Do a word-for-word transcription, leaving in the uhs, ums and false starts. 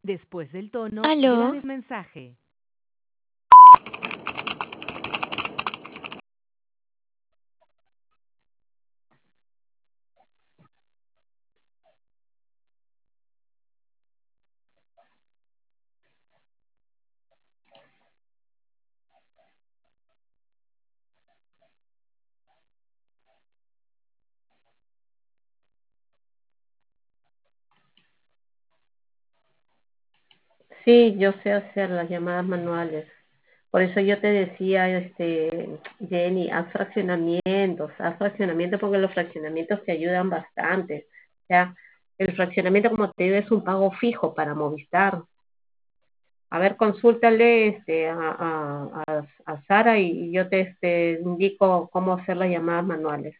Después del tono, ¿Aló? grabe el mensaje. Sí, yo sé hacer las llamadas manuales. Por eso yo te decía, este, Jenny, haz fraccionamientos, haz fraccionamientos porque los fraccionamientos te ayudan bastante. O sea, el fraccionamiento, como te digo, es un pago fijo para Movistar. A ver, consúltale este, a, a, a, a Sara y yo te este, indico cómo hacer las llamadas manuales.